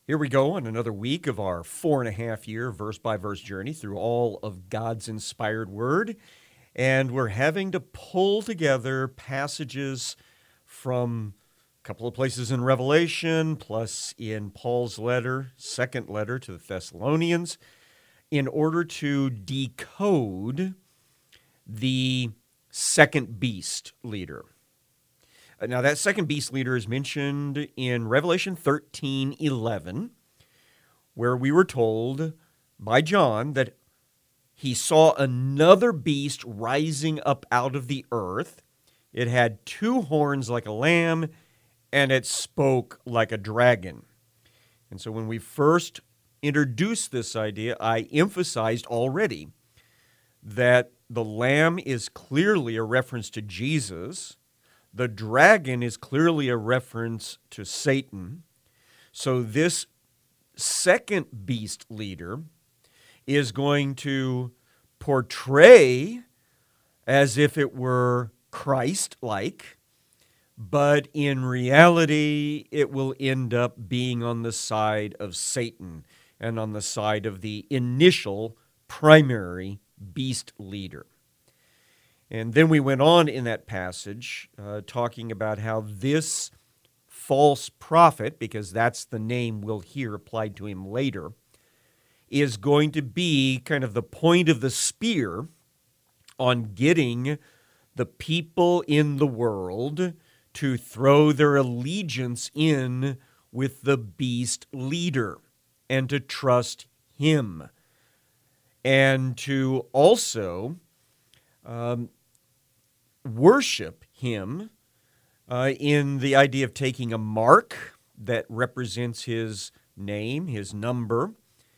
Here we go on another week of our 4.5 year verse by verse journey through all of God's inspired word. And we're having to pull together passages from a couple of places in Revelation, plus in Paul's letter, second letter to the Thessalonians, in order to decode the second beast leader. Now, that second beast leader is mentioned in Revelation 13:11, where we were told by John that he saw another beast rising up out of the earth. It had two horns like a lamb, and it spoke like a dragon. And so when we first introduced this idea, I emphasized already that the lamb is clearly a reference to Jesus. The dragon is clearly a reference to Satan. So this second beast leader is going to portray as if it were Christ-like, but in reality, it will end up being on the side of Satan and on the side of the initial primary beast leader. And then we went on in that passage talking about how this false prophet, because that's the name we'll hear applied to him later, is going to be kind of the point of the spear on getting the people in the world to throw their allegiance in with the beast leader and to trust him, and to also worship him in the idea of taking a mark that represents his name, his number,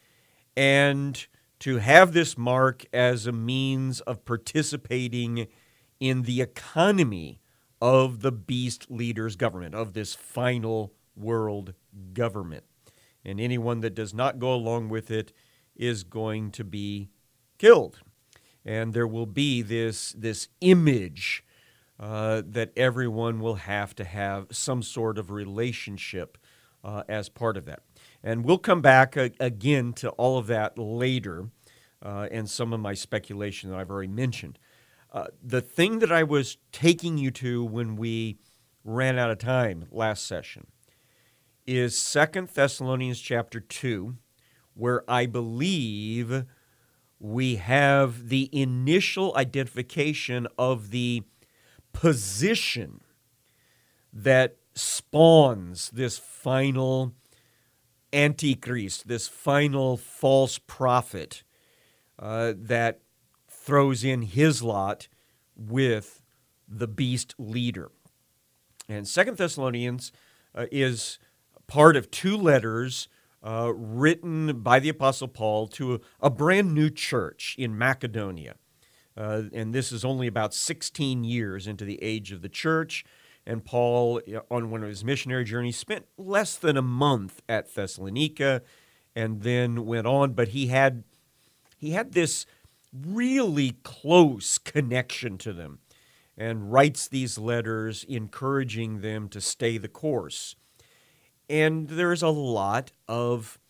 and to have this mark as a means of participating in the economy of the beast leader's government, of this final world government. And anyone that does not go along with it is going to be killed. And there will be this image that everyone will have to have some sort of relationship as part of that. And we'll come back again to all of that later and some of my speculation that I've already mentioned. The thing that I was taking you to when we ran out of time last session is 2 Thessalonians chapter 2, where I believe we have the initial identification of the position that spawns this final Antichrist, this final false prophet that throws in his lot with the beast leader. And 2 Thessalonians is part of two letters written by the Apostle Paul to a brand new church in Macedonia. And this is only about 16 years into the age of the church. And Paul, on one of his missionary journeys, spent less than a month at Thessalonica and then went on. But he had this really close connection to them and writes these letters encouraging them to stay the course. And there's a lot of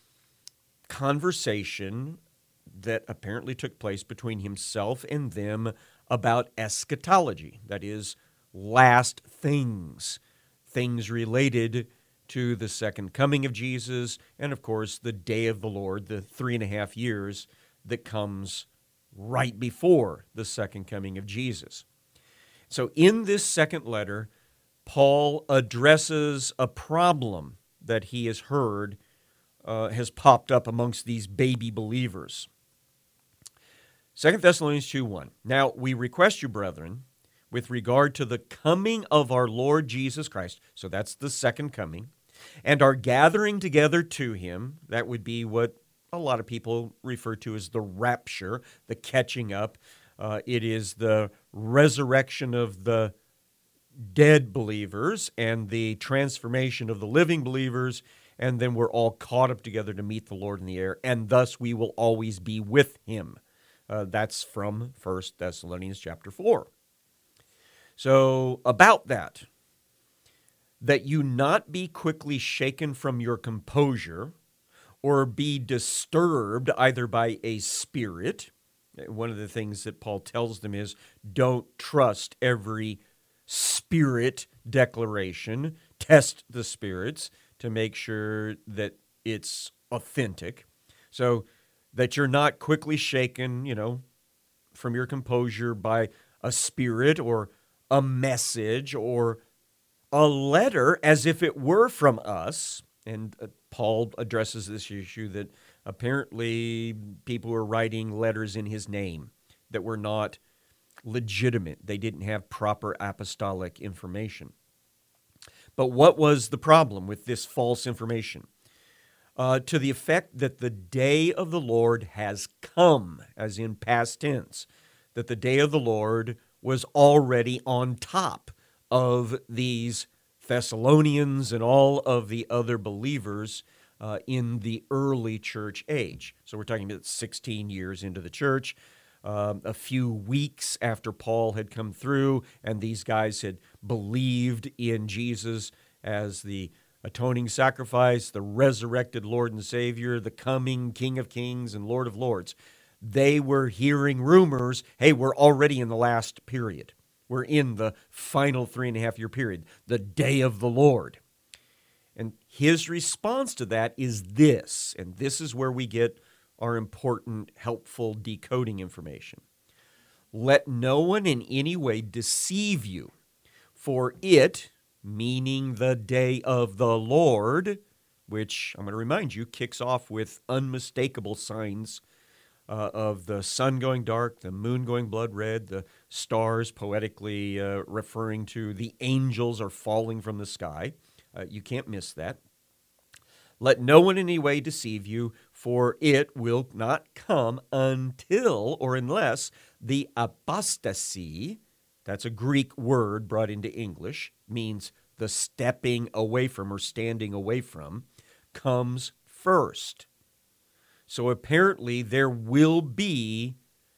conversation that apparently took place between himself and them about eschatology, that is, last things related to the second coming of Jesus, and of course the day of the Lord, the 3.5 years that comes right before the second coming of Jesus. So in this second letter, Paul addresses a problem that he has heard has popped up amongst these baby believers. 2 Thessalonians 2:1. Now we request you, brethren, with regard to the coming of our Lord Jesus Christ, so that's the second coming, and our gathering together to him, that would be what a lot of people refer to as the rapture, the catching up. It is the resurrection of the dead believers and the transformation of the living believers, and then we're all caught up together to meet the Lord in the air, and thus we will always be with him. That's from 1 Thessalonians chapter 4. So about that you not be quickly shaken from your composure, or be disturbed either by a spirit. One of the things that Paul tells them is don't trust every spirit declaration. Test the spirits to make sure that it's authentic. So that you're not quickly shaken, from your composure by a spirit or a message or a letter as if it were from us. And Paul addresses this issue that apparently people were writing letters in his name that were not legitimate. They didn't have proper apostolic information. But what was the problem with this false information? To the effect that the day of the Lord has come, as in past tense, that the day of the Lord was already on top of these Thessalonians and all of the other believers in the early church age. So we're talking about 16 years into the church, a few weeks after Paul had come through, and these guys had believed in Jesus as the atoning sacrifice, the resurrected Lord and Savior, the coming King of Kings and Lord of Lords. They were hearing rumors, hey, we're already in the last period. We're in the final 3.5-year period, the day of the Lord. And his response to that is this, and this is where we get our important, helpful decoding information. Let no one in any way deceive you, for it, meaning the day of the Lord, which I'm going to remind you kicks off with unmistakable signs of the sun going dark, the moon going blood red, the stars poetically referring to the angels are falling from the sky. You can't miss that. Let no one in any way deceive you, for it will not come until or unless the apostasy, that's a Greek word brought into English, means the stepping away from or standing away from, comes first. So apparently there will be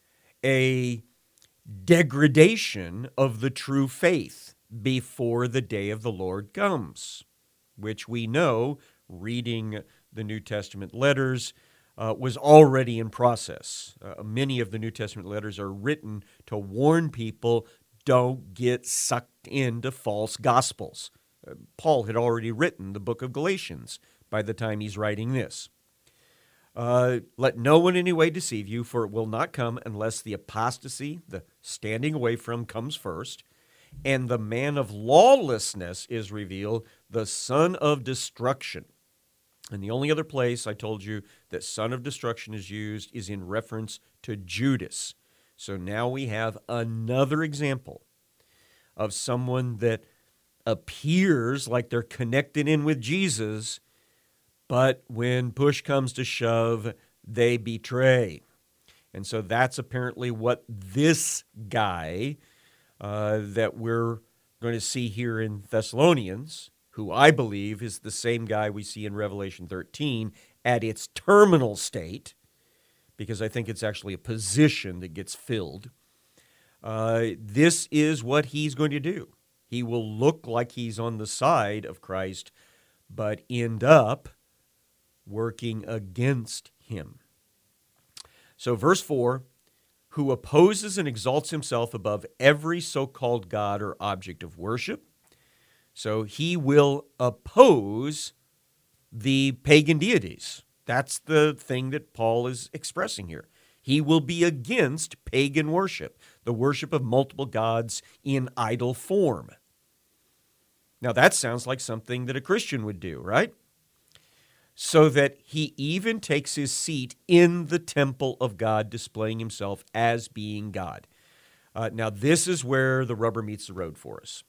a degradation of the true faith before the day of the Lord comes, which we know, reading the New Testament letters, was already in process. Many of the New Testament letters are written to warn people, don't get sucked into false gospels. Paul had already written the book of Galatians by the time he's writing this. Let no one in any way deceive you, for it will not come unless the apostasy, the standing away from, comes first, and the man of lawlessness is revealed, the son of destruction. And the only other place I told you that son of destruction is used is in reference to Judas. So now we have another example of someone that appears like they're connected in with Jesus, but when push comes to shove, they betray. And so that's apparently what this guy that we're going to see here in Thessalonians, who I believe is the same guy we see in Revelation 13 at its terminal state, because I think it's actually a position that gets filled. This is what he's going to do. He will look like he's on the side of Christ, but end up working against him. So verse 4, who opposes and exalts himself above every so-called God or object of worship. So he will oppose the pagan deities. That's the thing that Paul is expressing here. He will be against pagan worship, the worship of multiple gods in idol form. Now that sounds like something that a Christian would do, right? So that he even takes his seat in the temple of God, displaying himself as being God. Now this is where the rubber meets the road for us.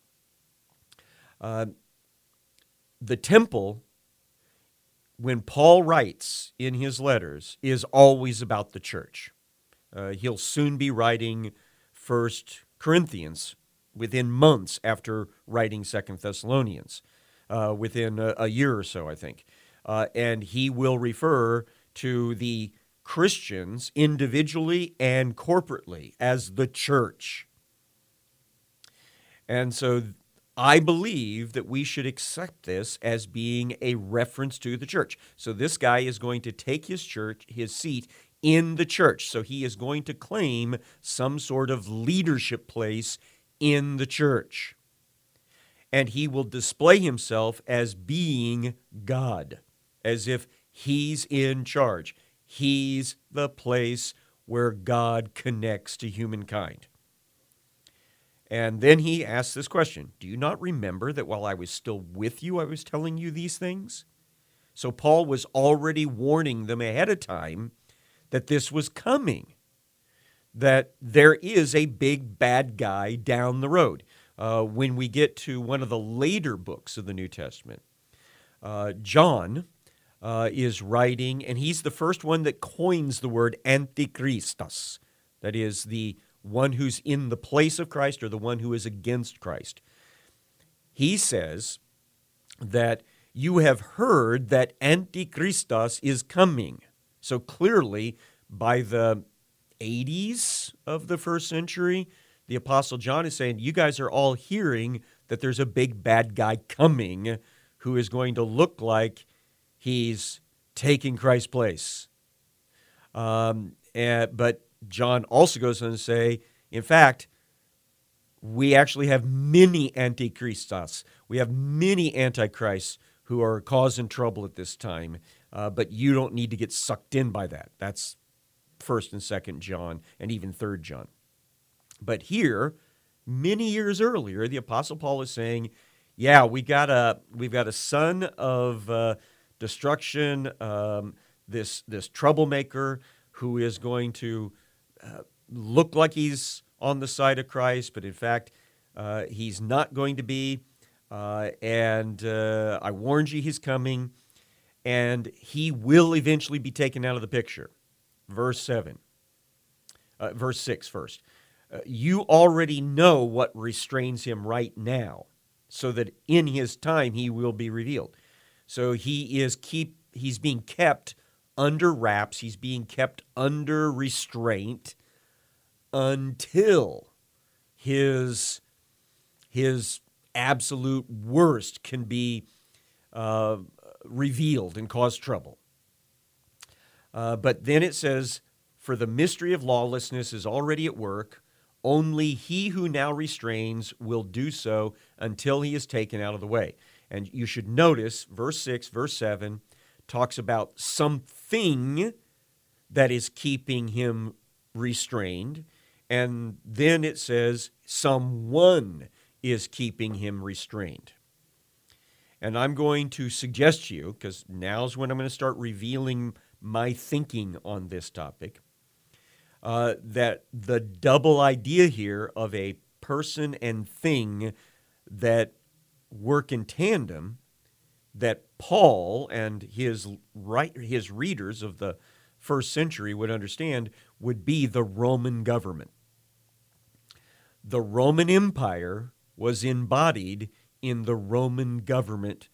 The temple, when Paul writes in his letters, is always about the church. He'll soon be writing 1 Corinthians within months after writing 2 Thessalonians, within a year or so, I think. And he will refer to the Christians individually and corporately as the church. And so I believe that we should accept this as being a reference to the church. So this guy is going to take his seat in the church. So he is going to claim some sort of leadership place in the church. And he will display himself as being God, as if he's in charge. He's the place where God connects to humankind. And then he asks this question, do you not remember that while I was still with you, I was telling you these things? So Paul was already warning them ahead of time that this was coming, that there is a big bad guy down the road. When we get to one of the later books of the New Testament, John is writing, and he's the first one that coins the word Antichristos, that is the one who's in the place of Christ or the one who is against Christ. He says that you have heard that Antichristos is coming. So clearly, by the 80s of the first century, the Apostle John is saying, you guys are all hearing that there's a big bad guy coming who is going to look like he's taking Christ's place. But John also goes on to say, in fact, we actually have many antichristos. We have many antichrists who are causing trouble at this time, but you don't need to get sucked in by that. That's 1st and 2nd John and even 3rd John. But here, many years earlier, the Apostle Paul is saying, yeah, we've got a son of destruction, this troublemaker who is going to look like he's on the side of Christ, but in fact, he's not going to be. And I warned you he's coming, and he will eventually be taken out of the picture. Verse 6 first. You already know what restrains him right now, so that in his time he will be revealed. So he's being kept under wraps. He's being kept under restraint until his absolute worst can be revealed and cause trouble. But then it says, for the mystery of lawlessness is already at work. Only he who now restrains will do so until he is taken out of the way. And you should notice, verse 6, verse 7, talks about something that is keeping him restrained. And then it says someone is keeping him restrained. And I'm going to suggest to you, because now's when I'm going to start revealing my thinking on this topic, that the double idea here of a person and thing that work in tandem, that Paul and his readers of the first century would understand, would be the Roman government. The Roman Empire was embodied in the Roman government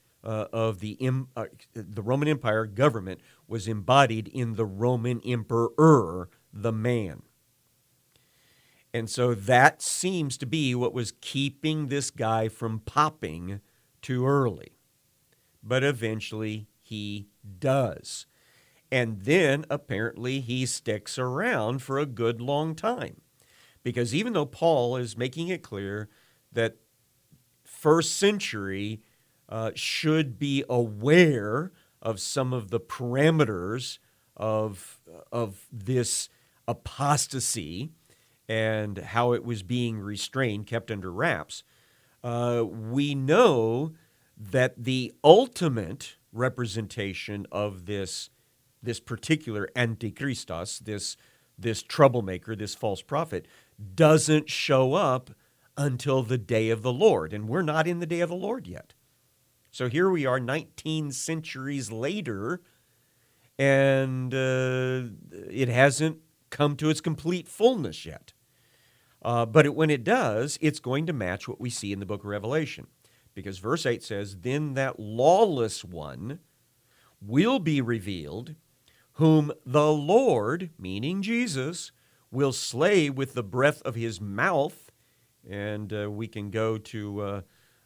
the Roman Empire government was embodied in the Roman emperor, the man. And so that seems to be what was keeping this guy from popping too early. But eventually he does. And then apparently he sticks around for a good long time. Because even though Paul is making it clear that first century should be aware of some of the parameters of this apostasy and how it was being restrained, kept under wraps, we know that the ultimate representation of this particular antichristos, this troublemaker, this false prophet, doesn't show up until the day of the Lord. And we're not in the day of the Lord yet. So here we are 19 centuries later, and it hasn't come to its complete fullness yet. But when it does, it's going to match what we see in the book of Revelation. Because verse 8 says, then that lawless one will be revealed, whom the Lord, meaning Jesus, will slay with the breath of his mouth. And we can go to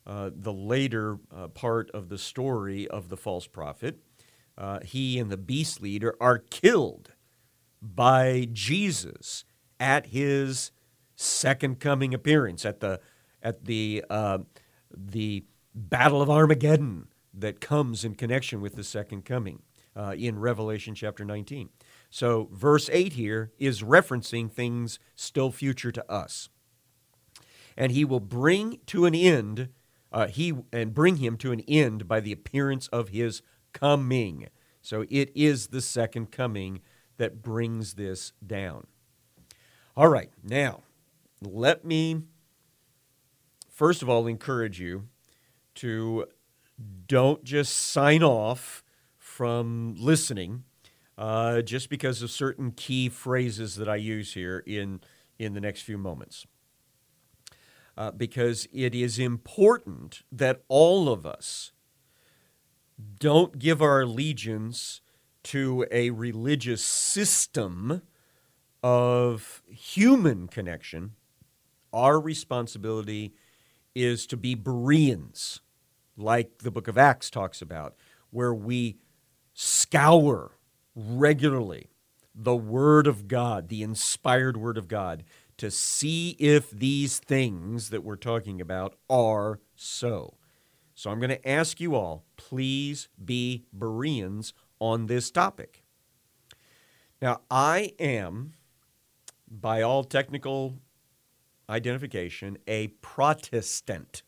the later part of the story of the false prophet, he and the beast leader are killed by Jesus at his second coming appearance, at the Battle of Armageddon that comes in connection with the second coming in Revelation chapter 19. So verse 8 here is referencing things still future to us. And he will bring to an end, bring him to an end by the appearance of his coming. So it is the second coming that brings this down. All right, now, let me first of all encourage you to don't just sign off from listening just because of certain key phrases that I use here in the next few moments. Because it is important that all of us don't give our allegiance to a religious system of human connection. Our responsibility is to be Bereans, like the book of Acts talks about, where we scour regularly the Word of God, the inspired Word of God, to see if these things that we're talking about are so. So I'm going to ask you all, please be Bereans on this topic. Now, I am, by all technical identification, a Protestant,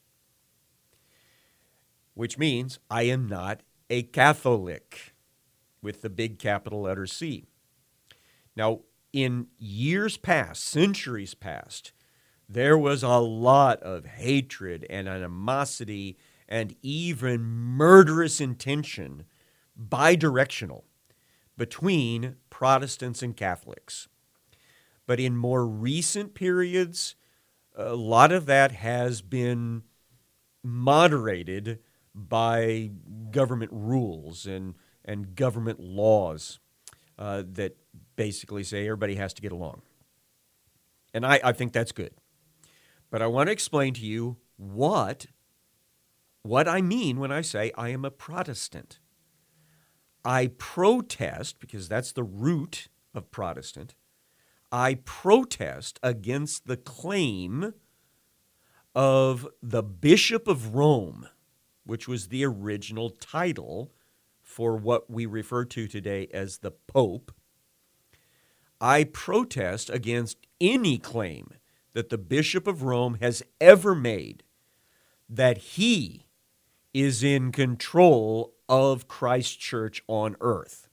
which means I am not a Catholic with the big capital letter C. Now, in years past, centuries past, there was a lot of hatred and animosity and even murderous intention, bidirectional, between Protestants and Catholics. But in more recent periods, a lot of that has been moderated by government rules and government laws that basically say everybody has to get along. And I think that's good. But I want to explain to you what I mean when I say I am a Protestant. I protest, because that's the root of Protestant, I protest against the claim of the Bishop of Rome, which was the original title for what we refer to today as the Pope. I protest against any claim that the Bishop of Rome has ever made that he is in control of Christ's church on earth.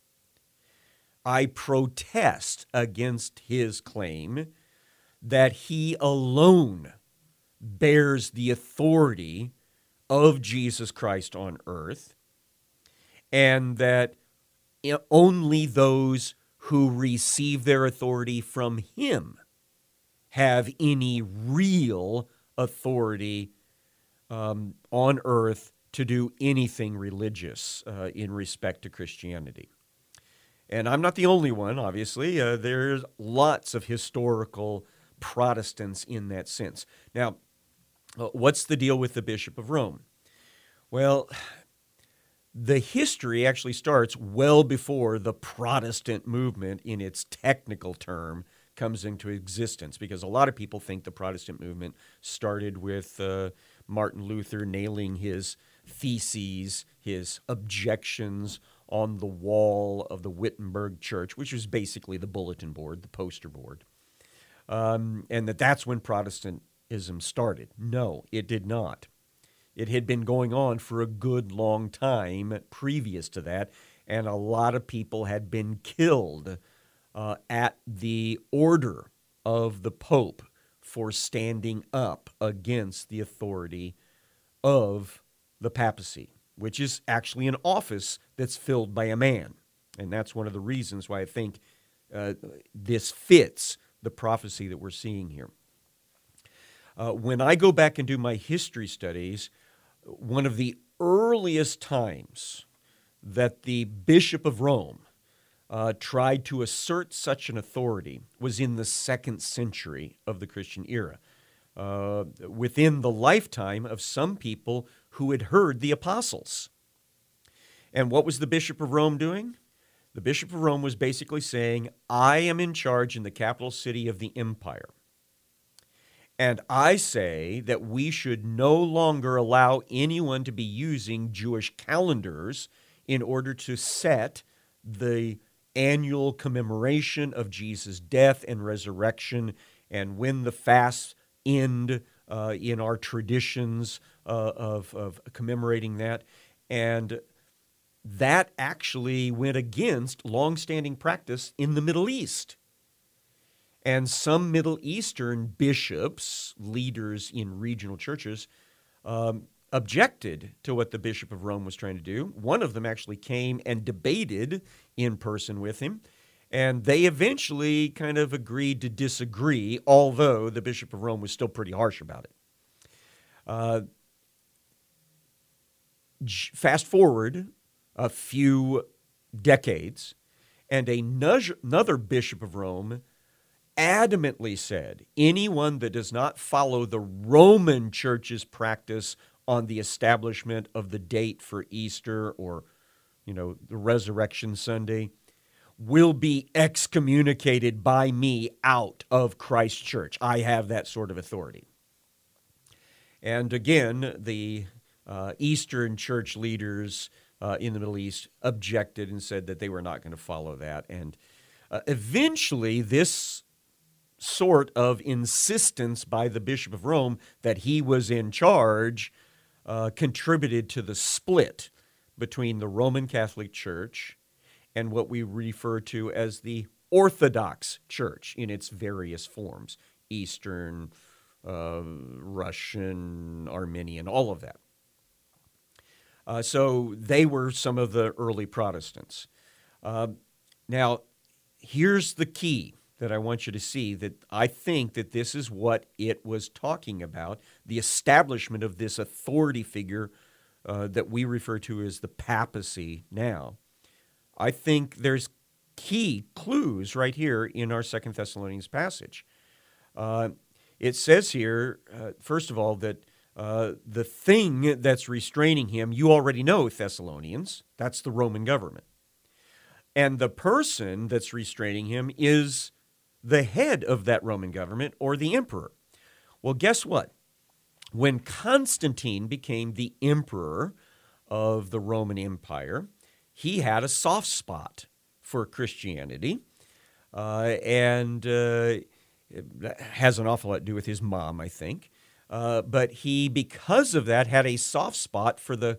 I protest against his claim that he alone bears the authority of Jesus Christ on earth, and that only those who receive their authority from him have any real authority on earth to do anything religious in respect to Christianity. And I'm not the only one, obviously. There's lots of historical Protestants in that sense. Now, what's the deal with the Bishop of Rome? Well, the history actually starts well before the Protestant movement in its technical term comes into existence, because a lot of people think the Protestant movement started with Martin Luther nailing his theses, his objections on the wall of the Wittenberg Church, which was basically the bulletin board, the poster board, and that's when Protestantism started. No, it did not. It had been going on for a good long time previous to that, and a lot of people had been killed at the order of the Pope for standing up against the authority of the papacy, which is actually an office that's filled by a man. And that's one of the reasons why I think this fits the prophecy that we're seeing here. When I go back and do my history studies, one of the earliest times that the Bishop of Rome tried to assert such an authority was in the 2nd century of the Christian era. within the lifetime of some people who had heard the apostles. And what was the Bishop of Rome doing? The Bishop of Rome was basically saying, I am in charge in the capital city of the empire. And I say that we should no longer allow anyone to be using Jewish calendars in order to set the annual commemoration of Jesus' death and resurrection, and when the fasts end in our traditions of commemorating that. And that actually went against longstanding practice in the Middle East. And some Middle Eastern bishops, leaders in regional churches, objected to what the Bishop of Rome was trying to do. One of them actually came and debated in person with him, and they eventually kind of agreed to disagree, although the Bishop of Rome was still pretty harsh about it. Fast forward a few decades, and another Bishop of Rome adamantly said, anyone that does not follow the Roman Church's practice on the establishment of the date for Easter or, the Resurrection Sunday will be excommunicated by me out of Christ's church. I have that sort of authority. And again, the Eastern church leaders in the Middle East objected and said that they were not going to follow that. And eventually, this sort of insistence by the Bishop of Rome that he was in charge contributed to the split between the Roman Catholic Church and what we refer to as the Orthodox Church in its various forms, Eastern, Russian, Armenian, all of that. So they were some of the early Protestants. Now, here's the key that I want you to see, that I think that this is what it was talking about, the establishment of this authority figure that we refer to as the papacy now. I think there's key clues right here in our 2 Thessalonians passage. It says here, first of all, that the thing that's restraining him, you already know, Thessalonians, that's the Roman government. And the person that's restraining him is the head of that Roman government, or the emperor. Well, guess what? When Constantine became the emperor of the Roman Empire, he had a soft spot for Christianity, and it has an awful lot to do with his mom, I think. But he, because of that, had a soft spot for the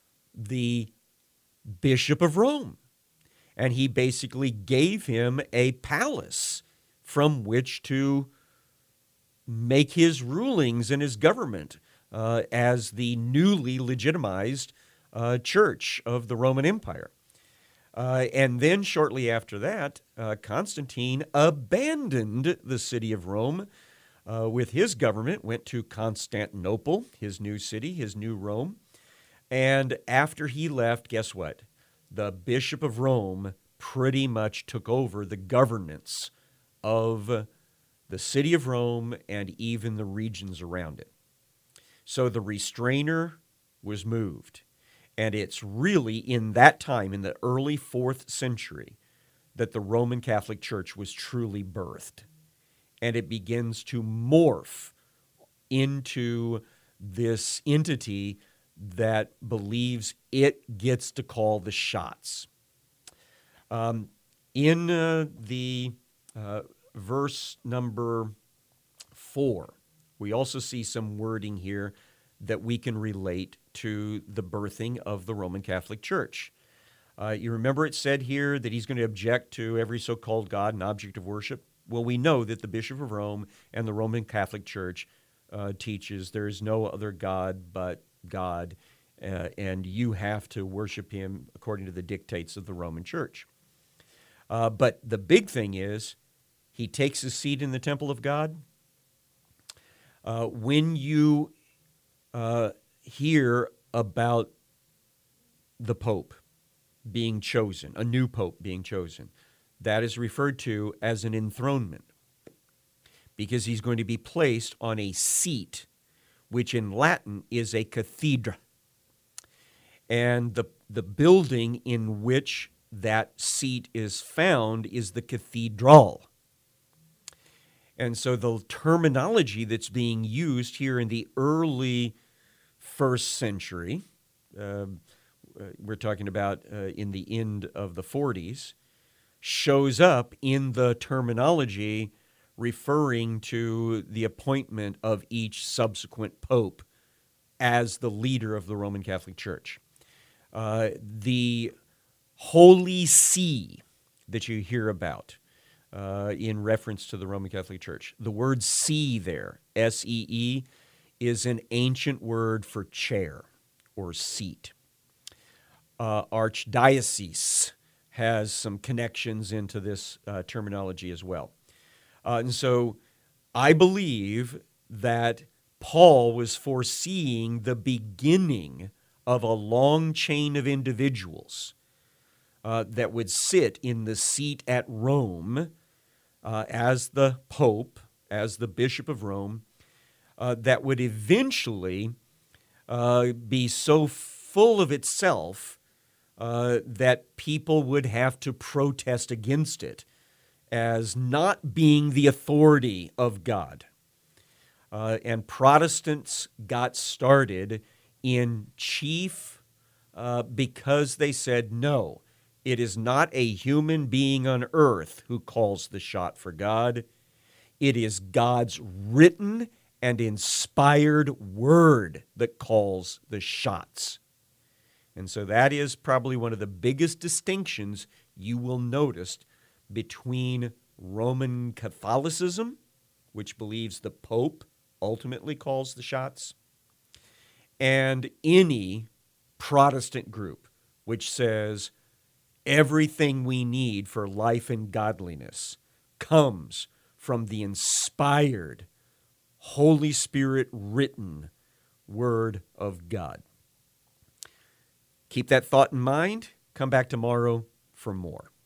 Bishop of Rome. And he basically gave him a palace from which to make his rulings and his government as the newly legitimized church of the Roman Empire. And then shortly after that, Constantine abandoned the city of Rome with his government, went to Constantinople, his new city, his new Rome. And after he left, guess what? The Bishop of Rome pretty much took over the governance of the city of Rome and even the regions around it. So the restrainer was moved. And it's really in that time, in the early 4th century, that the Roman Catholic Church was truly birthed. And it begins to morph into this entity that believes it gets to call the shots. In the verse number 4, we also see some wording here that we can relate to the birthing of the Roman Catholic Church. You remember it said here that he's going to object to every so-called god and object of worship? Well, we know that the Bishop of Rome and the Roman Catholic Church teaches there is no other God but God, and you have to worship him according to the dictates of the Roman Church. But the big thing is, he takes his seat in the temple of God. When you hear about the Pope being chosen, a new Pope being chosen, that is referred to as an enthronement. because he's going to be placed on a seat, which in Latin is a cathedra. And the building in which that seat is found is the cathedral. And so the terminology that's being used here in the early first century, we're talking about in the end of the 40s, shows up in the terminology referring to the appointment of each subsequent pope as the leader of the Roman Catholic Church. The Holy See that you hear about in reference to the Roman Catholic Church, the word see there, S-E-E, is an ancient word for chair or seat. Archdiocese has some connections into this terminology as well. And so I believe that Paul was foreseeing the beginning of a long chain of individuals that would sit in the seat at Rome as the Pope, as the Bishop of Rome, that would eventually be so full of itself that people would have to protest against it as not being the authority of God. And Protestants got started in chief because they said, no, it is not a human being on earth who calls the shot for God. It is God's written and inspired word that calls the shots. And so that is probably one of the biggest distinctions you will notice between Roman Catholicism, which believes the Pope ultimately calls the shots, and any Protestant group which says everything we need for life and godliness comes from the inspired, Holy Spirit written Word of God. Keep that thought in mind. Come back tomorrow for more.